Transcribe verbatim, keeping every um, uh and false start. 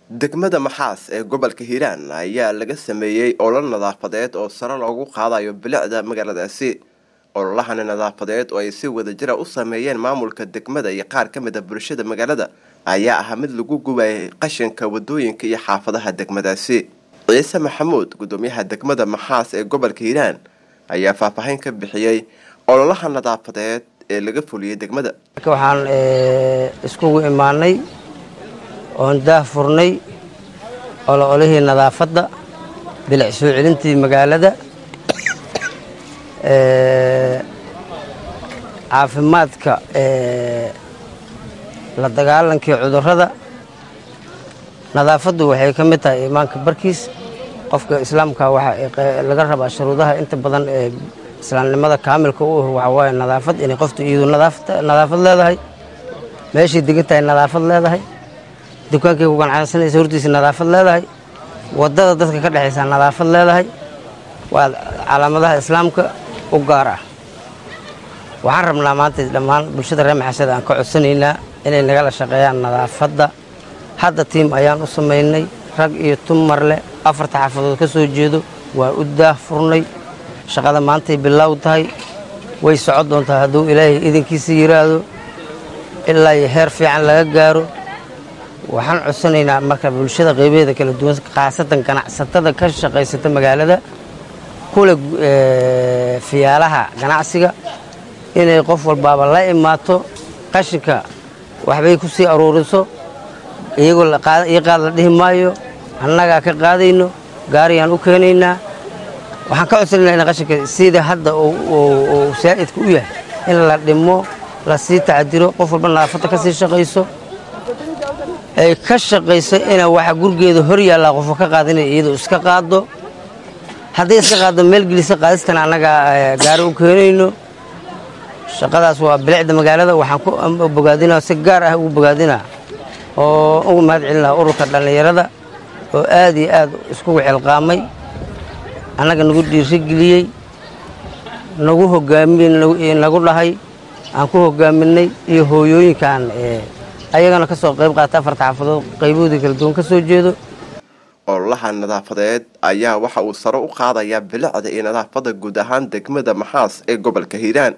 degmada Maxaas ee gobolka Hiiraan ayaa laga sameeyay olol nadaafadeed oo sare loogu qaadayo bilicda magaaladaasi. Ololahan nadaafadeed oo ay si wadajir ah u sameeyeen maamulka degmada iyo qaar ka mid ah bulshada magaalada ayaa ah mid lagu gubay qashinka wadooyinka iyo xaafadaha degmadaasi. Ciise Maxamuud, gudoomiyaha degmada Maxaas ee gobolka Hiiraan, ayaa faahfaahin ka bixiyay ololahan nadaafadeed ee laga fuliyay degmada. Waxaan iskugu imaanay oon daah furnay ololihii nadaafadda bilic soo celintii magaalada ee caafimaadka ee la dagaalankii cudurrada. Nadaafaddu waxay ka mid tahay iimaanka barkiis. Qofka islaamka waxa laga rabaa shuruudaha inta badan ee islaamnimada kaamilka u ah waxa waaye nadaafad, inay qoftu iyadu nadaafad nadaafad leedahay, meeshii degan tahay nadaafad leedahay, dukaankii ku ganacsanaysa hortiisa nadaafad leedahay, wadada dadka ka dhaxaysa nadaafad leedahay. waa calaamadaha islaamka u gaar ah. Waxaan rabnaa maanta dhammaan bulshada reer Maxaasada aan ka codsanaynaa inay nagala shaqeeyaan nadaafadda. Hadda tiim ayaan u sameynay rag iyo dumar leh afarta xaafadood ka soo jeedo, waa u daah furnay. Shaqada maanta ay bilow tahay, way socod doontaa hadduu Ilaahay idinkiisa yiraahdo ilaa ay heer fiican laga gaaro. Waxaan codsanaynaa marka bulshada qaybadeeda kala duwan, qaasatan ganacsatada ka shaqeysata magaalada, kula fiyaalaha ganacsiga, inay qof walbaaba la imaato qashinka waxbay ku sii aruuriso. iyagoo la qaad iyo qaad la dhihi maayo, annaga ka qaadayno, gaariyaan u keenaynaa. waxaan ka codsanaynaa in qashinka sida hadda uu saa'idku u yahay in la dhimo, la sii tacdiro, qof walba nadaafadda ka sii shaqeyso, ay ka shaqeyso in waxa gurgeeda hor yaalla qof ka qaadinay iyadoo iska qaado. haddii iska qaado meel gelisa qaadistan annaga gaari u keenayno. shaqadaas waa bilicda magaalada. waxaan ku bogaadinaa, si gaar ah ugu bogaadinaa oo ugu mahad celinaa ururka dhalinyarada oo aad iyo aad iskugu xilqaamay, annaga nagu dhiirigeliyey, nagu hogaamiyey, nagu dhahay aan ku hogaaminay, iyo hooyooyinkan ayagana ka soo qayb qaata afarta xaafadood qayboodii kala duwan ka soo jeedo. ololahan nadaafadeed ayaa waxa uu sare u qaadayaa bilicda iyo nadaafadda guud ahaan degmada Maxaas ee gobolka Hiiraan.